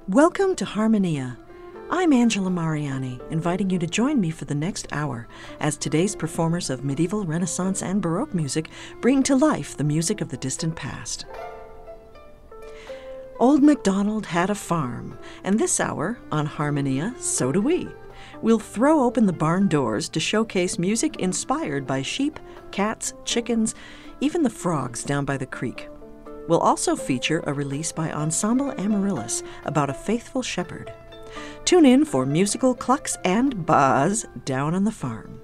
Welcome to Harmonia. I'm Angela Mariani, inviting you to join me for the next hour as today's performers of medieval, Renaissance, and Baroque music bring to life the music of the distant past. Old MacDonald had a farm, and this hour on Harmonia, so do we. We'll throw open the barn doors to showcase music inspired by sheep, cats, chickens, even the frogs down by the creek. We'll also feature a release by Ensemble Amaryllis about a faithful shepherd. Tune in for musical clucks and buzz down on the farm.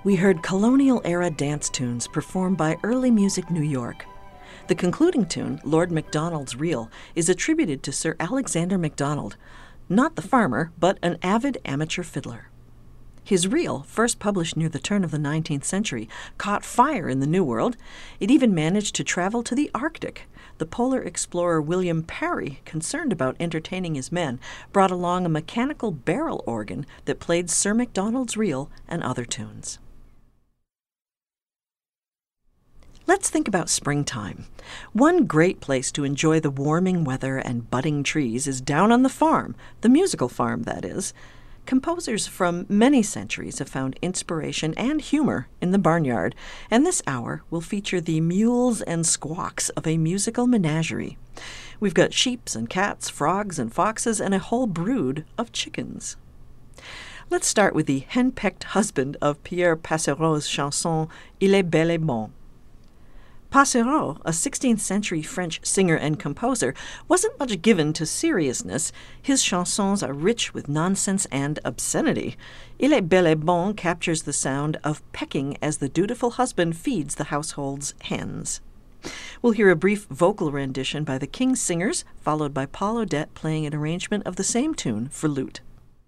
We heard colonial-era dance tunes performed by Early Music New York. The concluding tune, Lord MacDonald's Reel, is attributed to Sir Alexander MacDonald, not the farmer, but an avid amateur fiddler. His reel, first published near the turn of the 19th century, caught fire in the New World. It even managed to travel to the Arctic. The polar explorer William Parry, concerned about entertaining his men, brought along a mechanical barrel organ that played Sir MacDonald's Reel and other tunes. Let's think about springtime. One great place to enjoy the warming weather and budding trees is down on the farm, the musical farm, that is. Composers from many centuries have found inspiration and humor in the barnyard, and this hour will feature the mewls and squawks of a musical menagerie. We've got sheeps and cats, frogs and foxes, and a whole brood of chickens. Let's start with the henpecked husband of Pierre Passereau's chanson Il est bel et bon. Passereau, a 16th century French singer and composer, wasn't much given to seriousness. His chansons are rich with nonsense and obscenity. Il est bel et bon captures the sound of pecking as the dutiful husband feeds the household's hens. We'll hear a brief vocal rendition by the King's Singers, followed by Paul Odette playing an arrangement of the same tune for lute.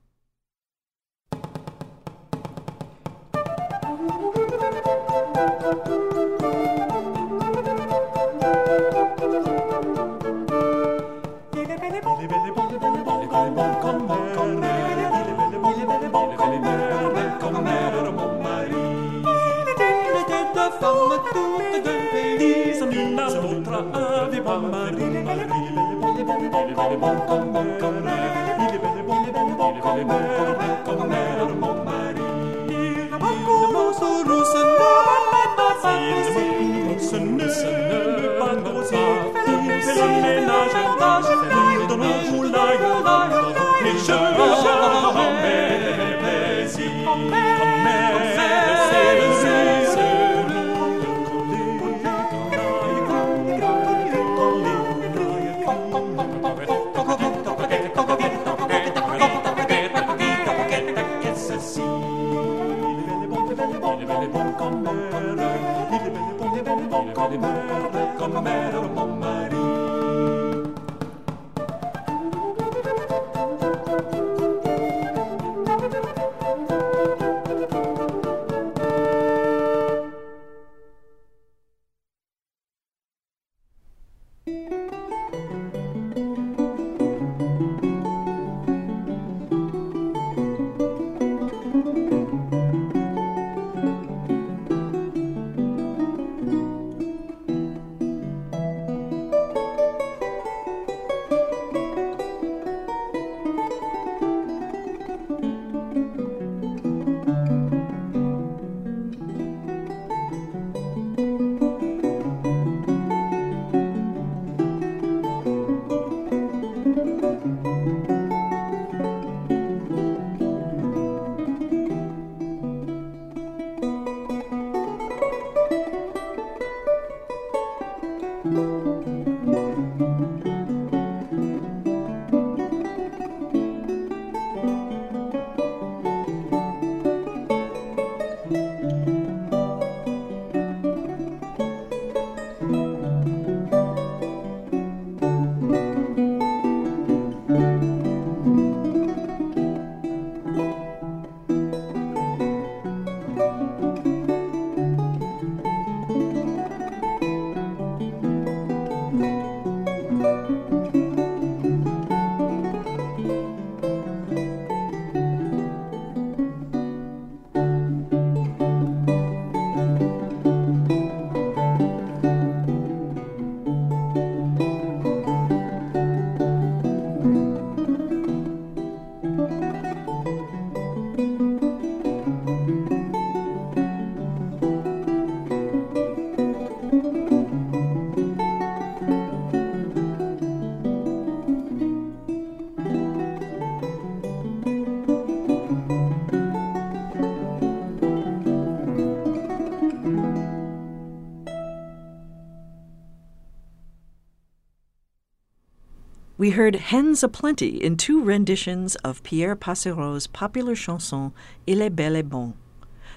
We heard Hens Aplenty in two renditions of Pierre Passereau's popular chanson Il est bel et bon.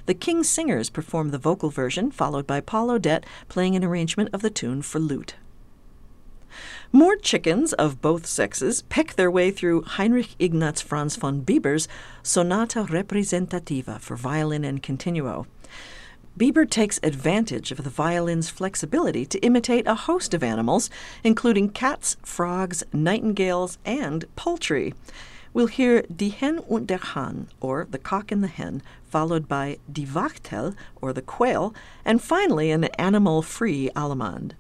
The King's Singers perform the vocal version, followed by Paul Odette playing an arrangement of the tune for lute. More chickens of both sexes peck their way through Heinrich Ignaz Franz von Bieber's Sonata Representativa for violin and continuo. Bieber takes advantage of the violin's flexibility to imitate a host of animals, including cats, frogs, nightingales, and poultry. We'll hear Die Hen und der Hahn, or The Cock and the Hen, followed by Die Wachtel, or The Quail, and finally an animal-free allemande.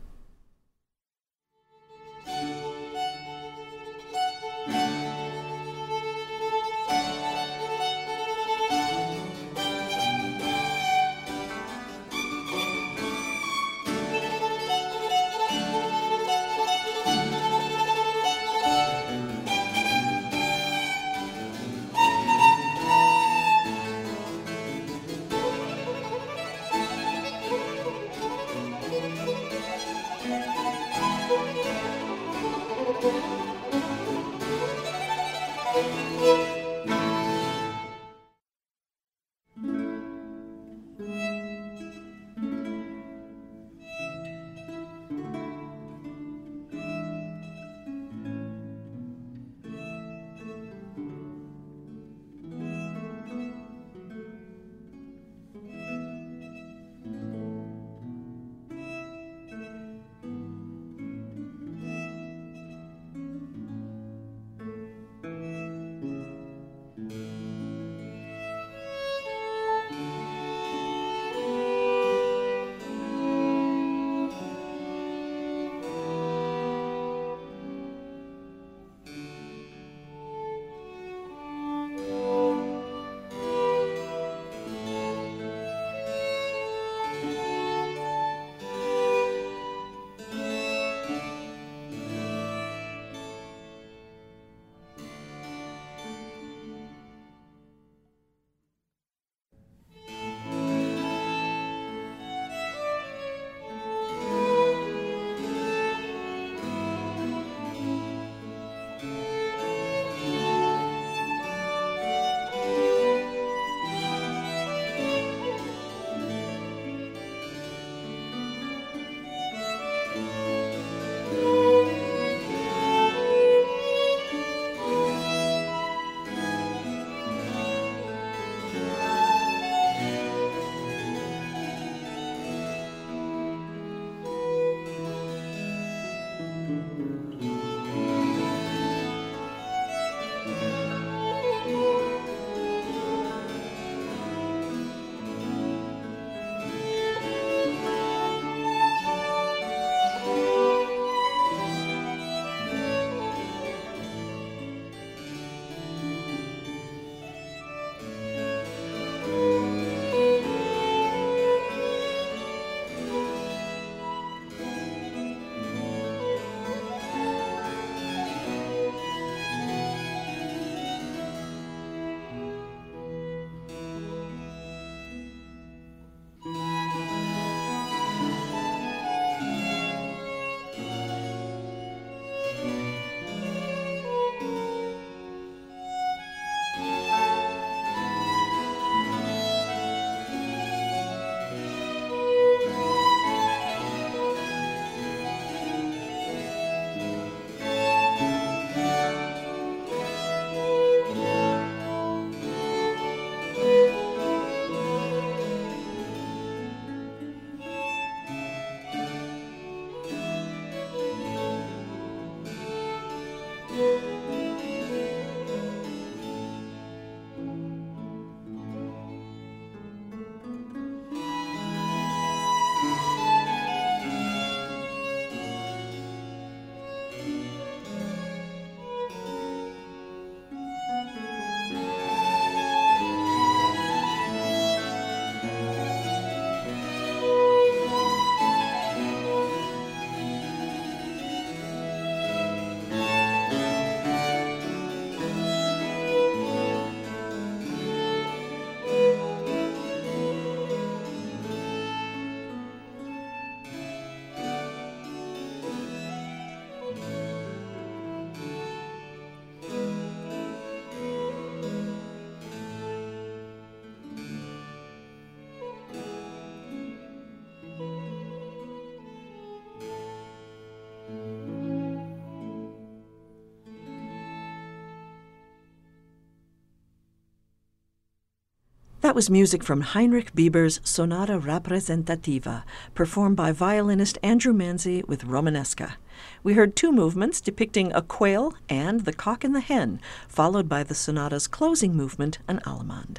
That was music from Heinrich Bieber's Sonata Rappresentativa, performed by violinist Andrew Manzi with Romanesca. We heard two movements depicting a quail and the cock and the hen, followed by the sonata's closing movement, an allemande.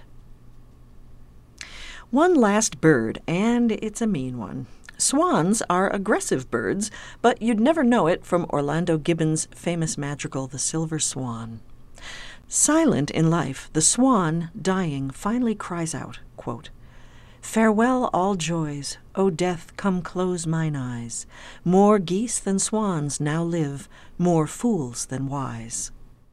One last bird, and it's a mean one. Swans are aggressive birds, but you'd never know it from Orlando Gibbons' famous madrigal, The Silver Swan. Silent in life, the swan, dying, finally cries out, quote, "Farewell all joys, O death, come close mine eyes. More geese than swans now live, more fools than wise."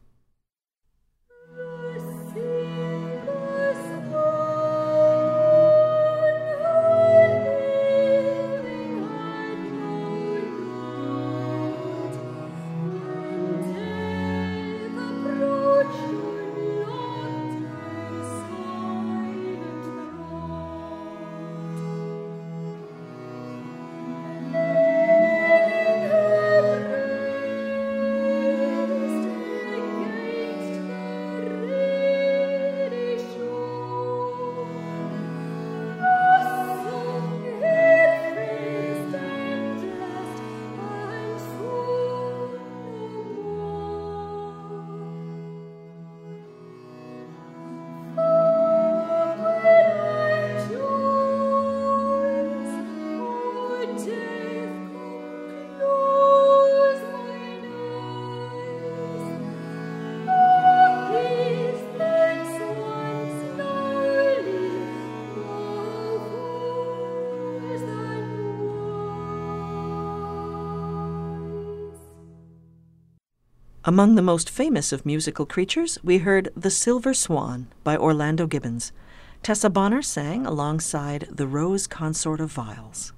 Among the most famous of musical creatures, we heard The Silver Swan by Orlando Gibbons. Tessa Bonner sang alongside the Rose Consort of Viols.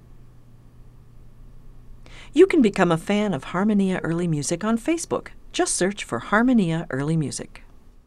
You can become a fan of Harmonia Early Music on Facebook. Just search for Harmonia Early Music.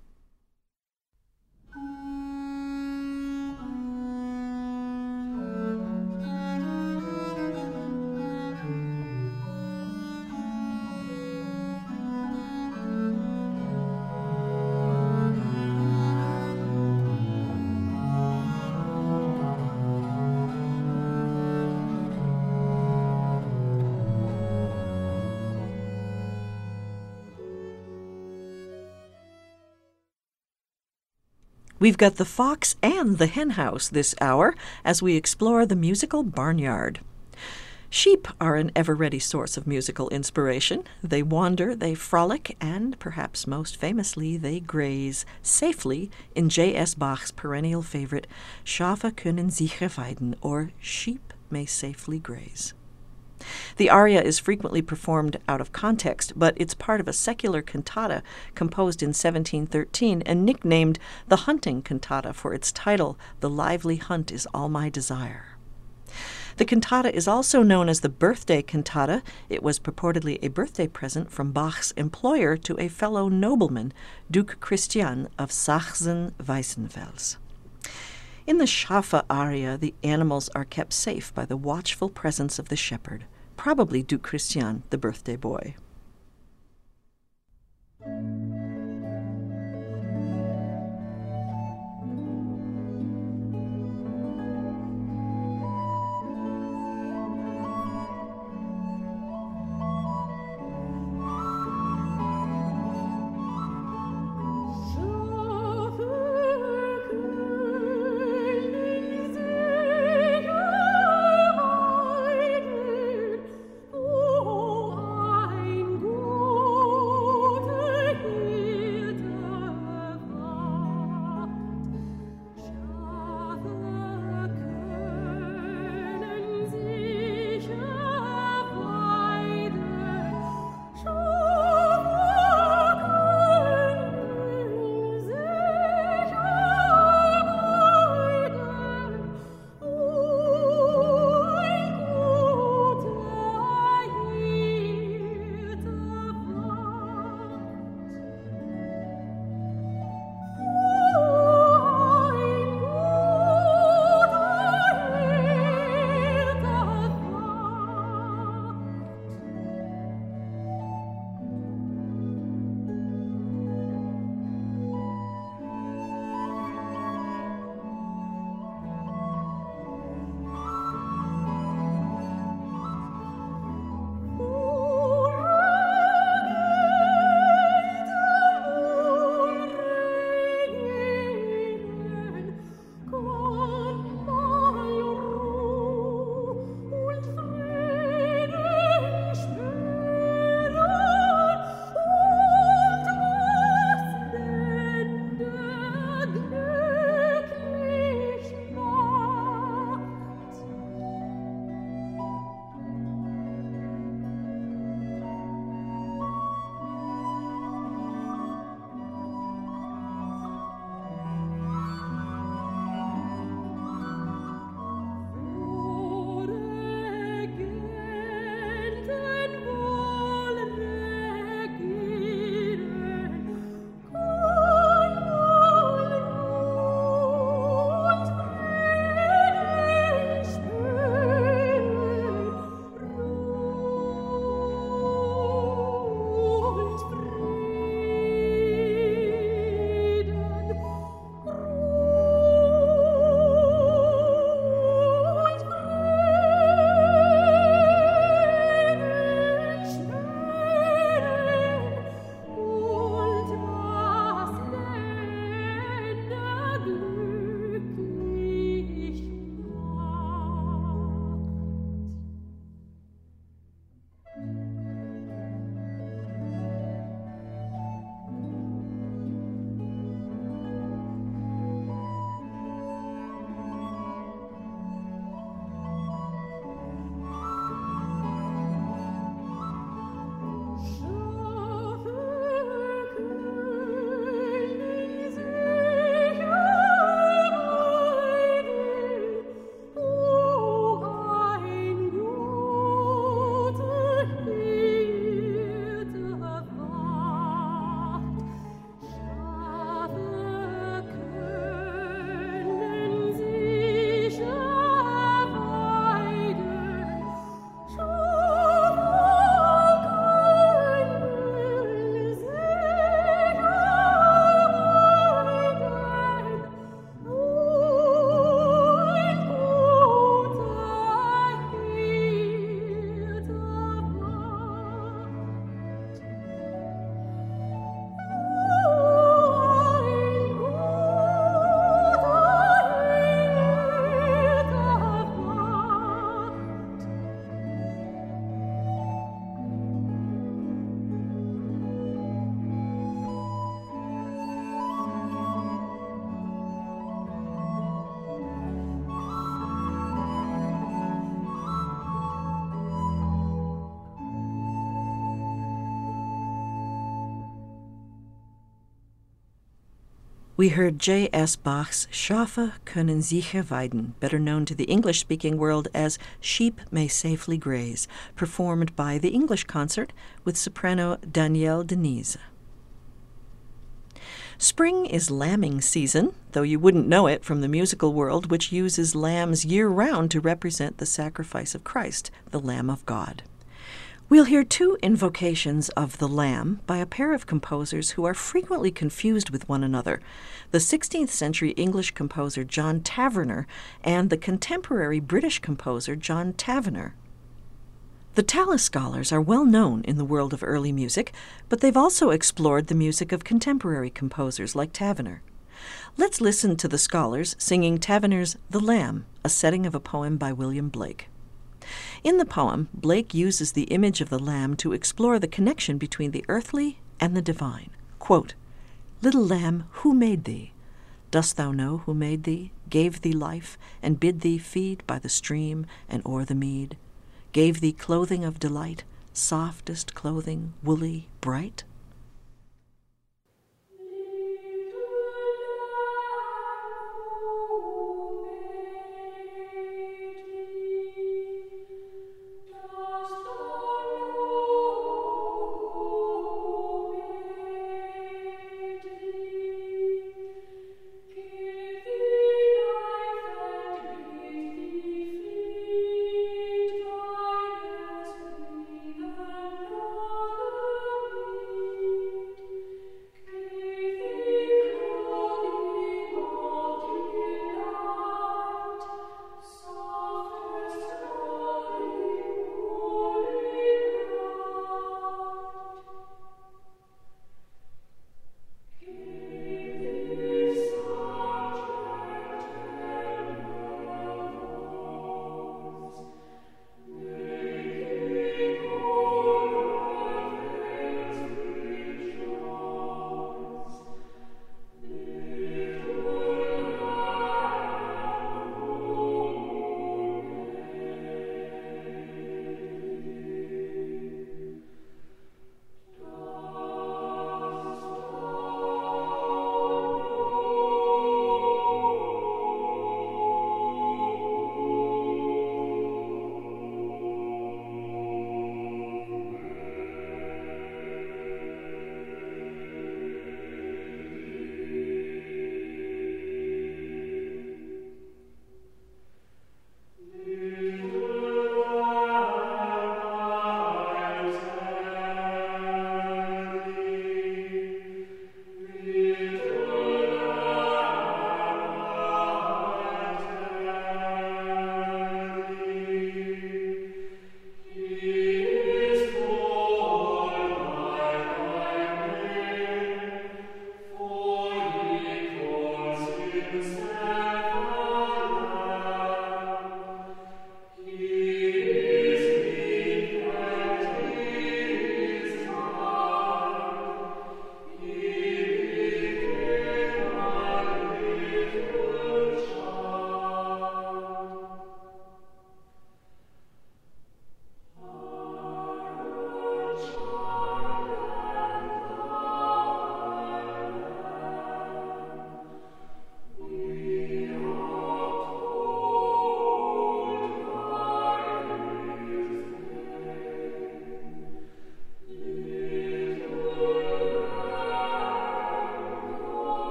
We've got the fox and the hen house this hour as we explore the musical barnyard. Sheep are an ever-ready source of musical inspiration. They wander, they frolic, and perhaps most famously, they graze safely in J.S. Bach's perennial favorite, Schafe können sicher weiden, or Sheep may safely graze. The aria is frequently performed out of context, but it's part of a secular cantata composed in 1713 and nicknamed the Hunting Cantata for its title, The Lively Hunt is All My Desire. The cantata is also known as the Birthday Cantata. It was purportedly a birthday present from Bach's employer to a fellow nobleman, Duke Christian of Sachsen-Weissenfels. In the Schafe aria, the animals are kept safe by the watchful presence of the shepherd, probably Duke Christian, the birthday boy. We heard J.S. Bach's Schafe können sicher weiden, better known to the English-speaking world as Sheep May Safely Graze, performed by the English Concert with soprano Danielle Denise. Spring is lambing season, though you wouldn't know it from the musical world, which uses lambs year-round to represent the sacrifice of Christ, the Lamb of God. We'll hear two invocations of the Lamb by a pair of composers who are frequently confused with one another, the 16th century English composer John Taverner and the contemporary British composer John Tavener. The Tallis Scholars are well known in the world of early music, but they've also explored the music of contemporary composers like Tavener. Let's listen to the Scholars singing Tavener's The Lamb, a setting of a poem by William Blake. In the poem, Blake uses the image of the lamb to explore the connection between the earthly and the divine. Quote, "Little lamb, who made thee? Dost thou know who made thee, gave thee life, and bid thee feed by the stream and o'er the mead? Gave thee clothing of delight, softest clothing, woolly, bright?"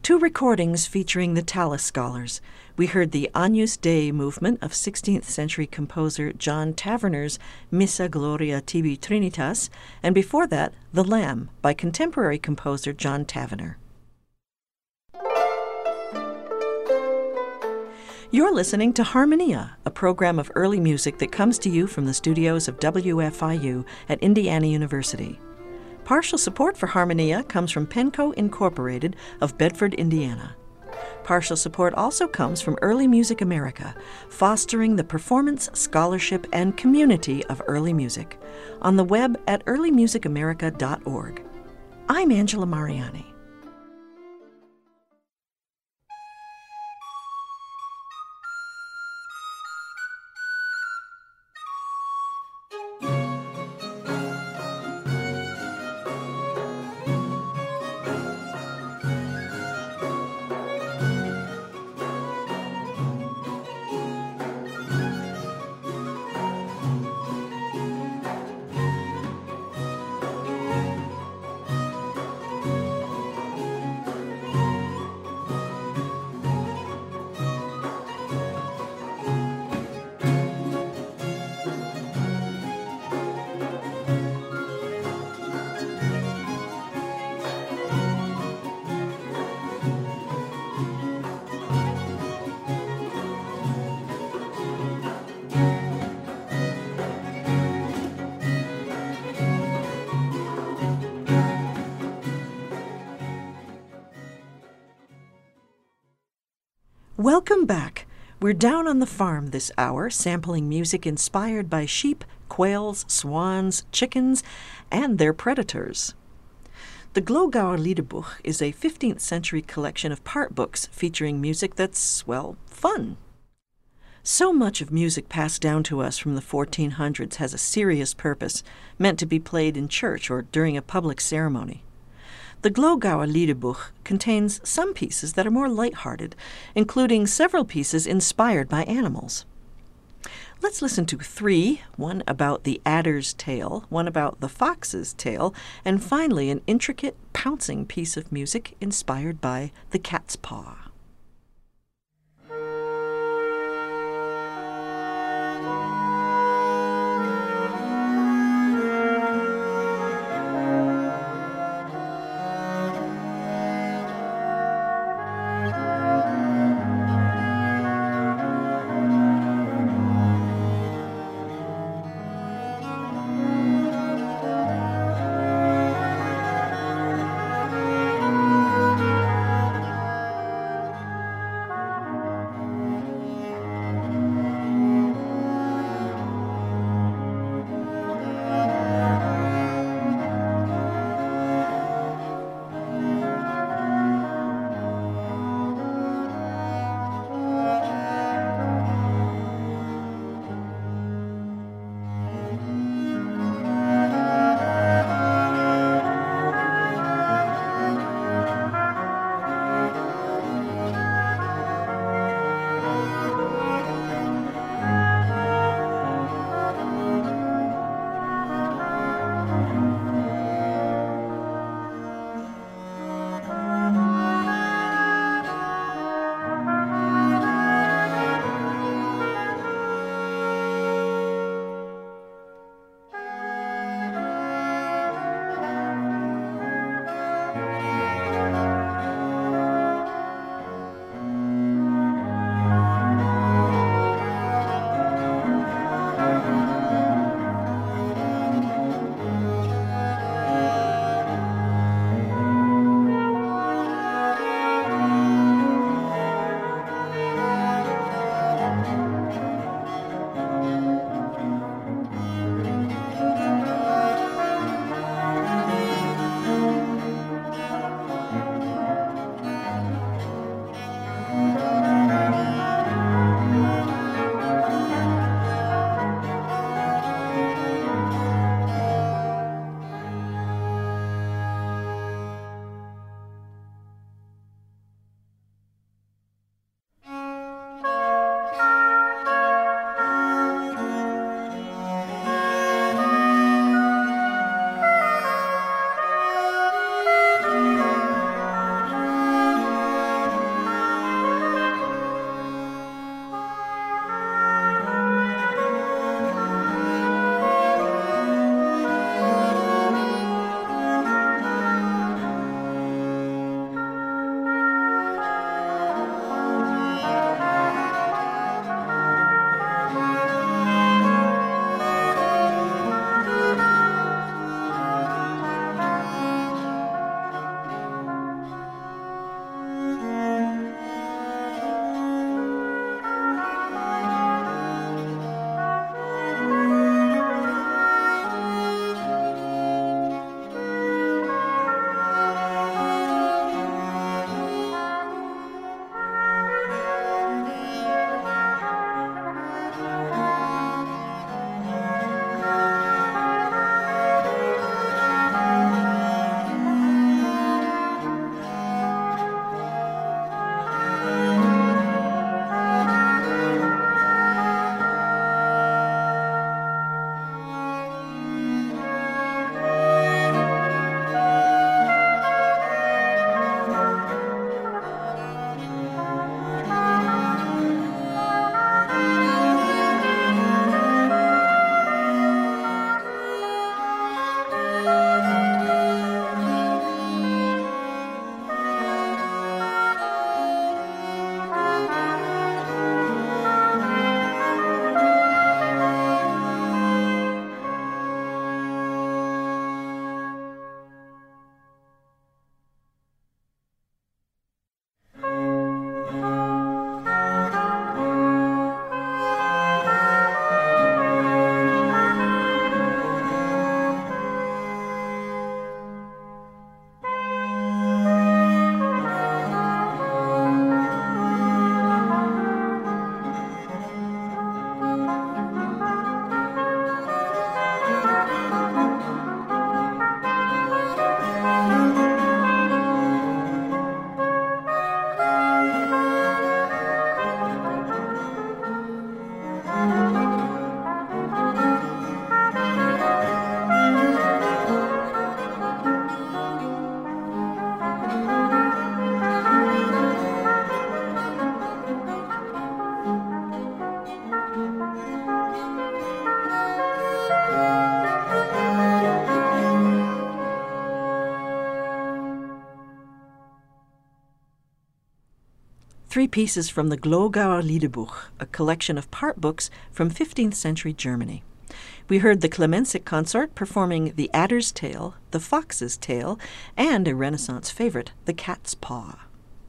2 recordings featuring the Tallis Scholars. We heard the Agnus Dei movement of 16th century composer John Taverner's Missa Gloria Tibi Trinitas, and before that, The Lamb by contemporary composer John Tavener. You're listening to Harmonia, a program of early music that comes to you from the studios of WFIU at Indiana University. Partial support for Harmonia comes from Penco Incorporated of Bedford, Indiana. Partial support also comes from Early Music America, fostering the performance, scholarship, and community of early music, on the web at earlymusicamerica.org. I'm Angela Mariani. Welcome back. We're down on the farm this hour, sampling music inspired by sheep, quails, swans, chickens, and their predators. The Glogauer Liederbuch is a 15th century collection of part books featuring music that's, well, fun. So much of music passed down to us from the 1400s has a serious purpose, meant to be played in church or during a public ceremony. The Glogauer Liederbuch contains some pieces that are more light-hearted, including several pieces inspired by animals. Let's listen to 3, one about the adder's tail, one about the fox's tail, and finally an intricate, pouncing piece of music inspired by the cat's paw. three pieces from the Glogauer Liederbuch, a collection of part books from 15th century Germany. We heard the Clemensik Consort performing The Adder's Tale, The Fox's Tale, and a Renaissance favorite, The Cat's Paw.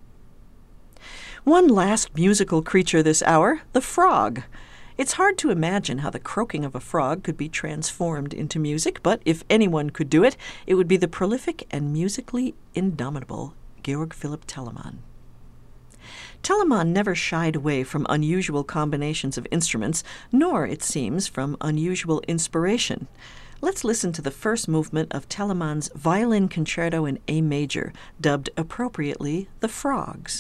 One last musical creature this hour, the frog. It's hard to imagine how the croaking of a frog could be transformed into music, but if anyone could do it, it would be the prolific and musically indomitable Georg Philipp Telemann. Telemann never shied away from unusual combinations of instruments, nor, it seems, from unusual inspiration. Let's listen to the first movement of Telemann's Violin Concerto in A major, dubbed appropriately The Frogs.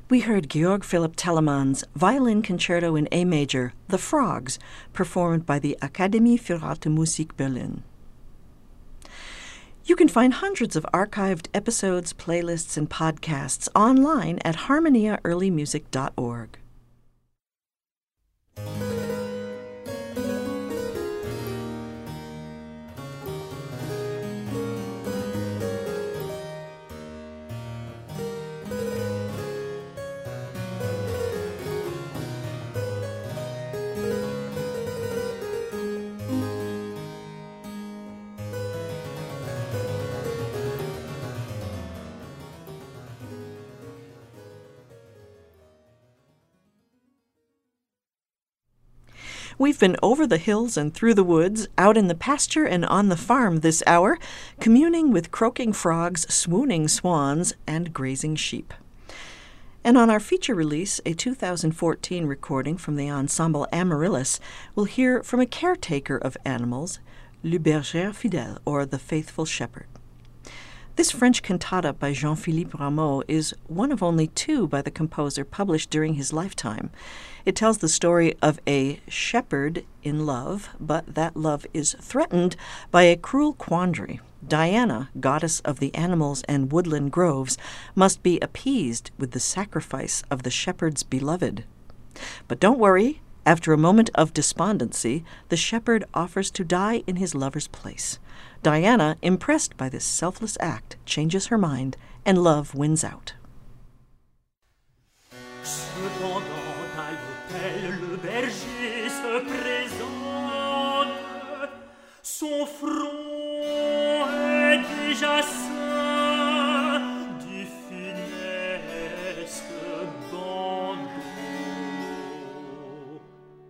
We heard Georg Philipp Telemann's Violin Concerto in A Major, The Frogs, performed by the Akademie für Alte Musik Berlin. You can find hundreds of archived episodes, playlists, and podcasts online at harmoniaearlymusic.org. We've been over the hills and through the woods, out in the pasture and on the farm this hour, communing with croaking frogs, swooning swans, and grazing sheep. And on our feature release, a 2014 recording from the ensemble Amaryllis, we'll hear from a caretaker of animals, Le Berger Fidèle, or the Faithful Shepherd. This French cantata by Jean-Philippe Rameau is one of only two by the composer published during his lifetime. It tells the story of a shepherd in love, but that love is threatened by a cruel quandary. Diana, goddess of the animals and woodland groves, must be appeased with the sacrifice of the shepherd's beloved. But don't worry, after a moment of despondency, the shepherd offers to die in his lover's place. Diana, impressed by this selfless act, changes her mind, and love wins out. Cependant, à l'hôtel, le berger se présente. Son front est déjà ceint du funeste bandeau.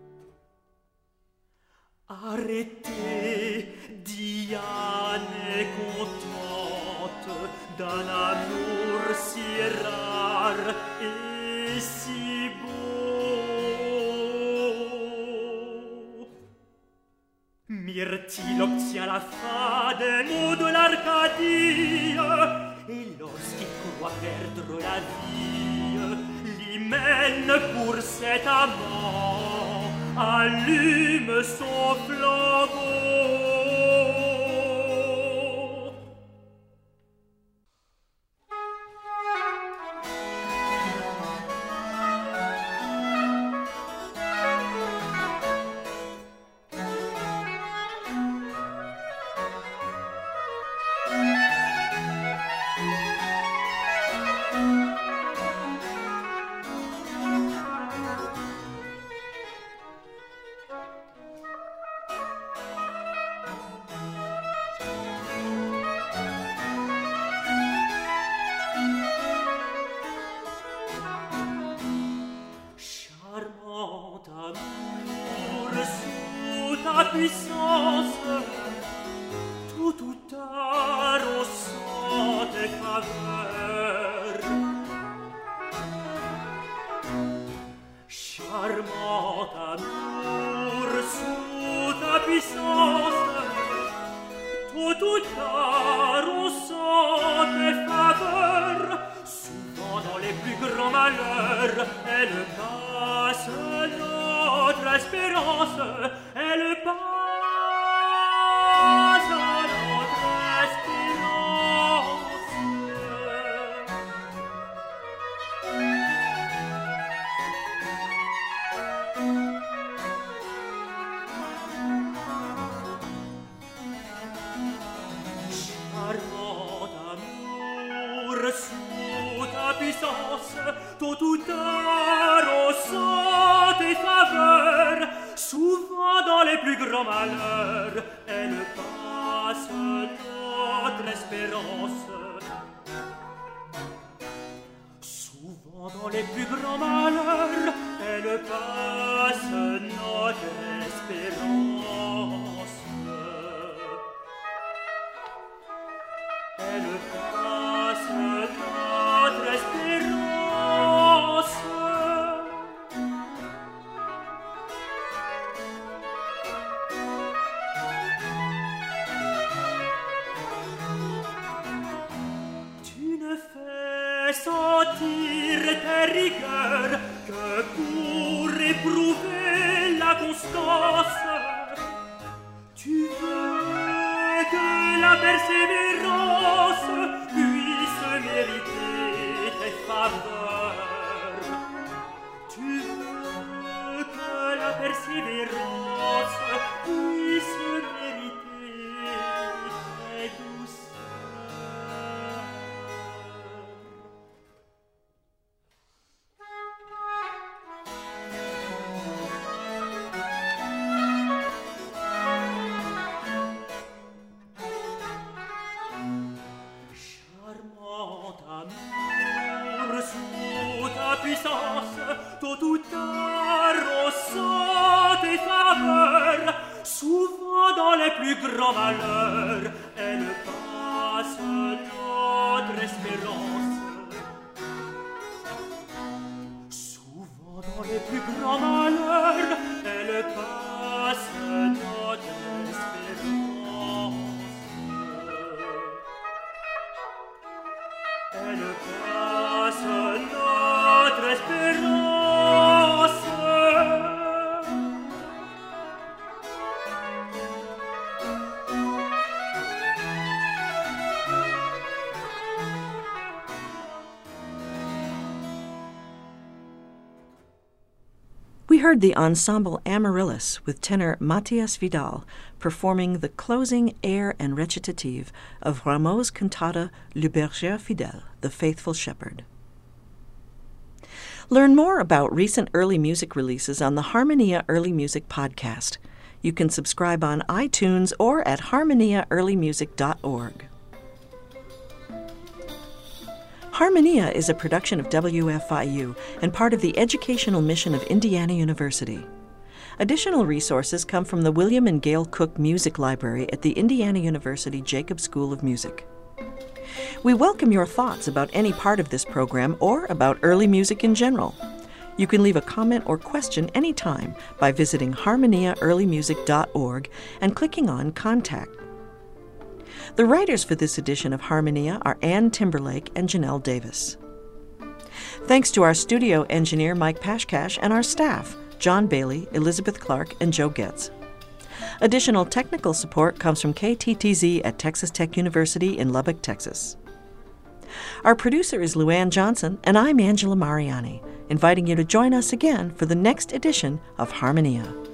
Arrêtez, Diane est contente d'un amour si rare et si beau. Myrtille obtient la fin des mots de l'Arcadie, et lorsqu'il croit perdre la vie, l'hymen pour cet amant allume son flambeau. Puissance, tout ou tard on sent tes faveurs. Charmant amour, sous ta puissance, tout ou tard on sent tes faveurs. Souvent dans les plus grands malheurs, elle passe notre espérance. Elle passe notre espérance. Charmant amour, sous ta puissance, tôt ou tard on sent tes faveurs. Souvent dans les plus grands malheurs, elle passe notre espérance. Souvent dans les plus grands malheurs, elle passe notre espérance. Elle passe notre espérance. Tu ne fais fais sentir tes rigueurs que pour éprouver la constance, tu veux que la persévérance puisse mériter tes faveurs. Tu veux que la persévérance puisse mériter tes douceurs. Charmant amour, sous ta puissance, tôt ou tard on sent tes faveurs. Souvent dans les plus grands malheurs, elle passe notre espérance. Souvent dans les plus grands malheurs, elle passe notre espérance. Elle passe notre espérance. We heard the ensemble Amaryllis with tenor Matthias Vidal performing the closing air and recitative of Rameau's cantata Le Berger Fidèle, the Faithful Shepherd. Learn more about recent early music releases on the Harmonia Early Music podcast. You can subscribe on iTunes or at harmoniaearlymusic.org. Harmonia is a production of WFIU and part of the educational mission of Indiana University. Additional resources come from the William and Gail Cook Music Library at the Indiana University Jacobs School of Music. We welcome your thoughts about any part of this program or about early music in general. You can leave a comment or question anytime by visiting harmoniaearlymusic.org and clicking on Contact. The writers for this edition of Harmonia are Ann Timberlake and Janelle Davis. Thanks to our studio engineer Mike Pashkash and our staff, John Bailey, Elizabeth Clark, and Joe Getz. Additional technical support comes from KTTZ at Texas Tech University in Lubbock, Texas. Our producer is Luann Johnson, and I'm Angela Mariani, inviting you to join us again for the next edition of Harmonia.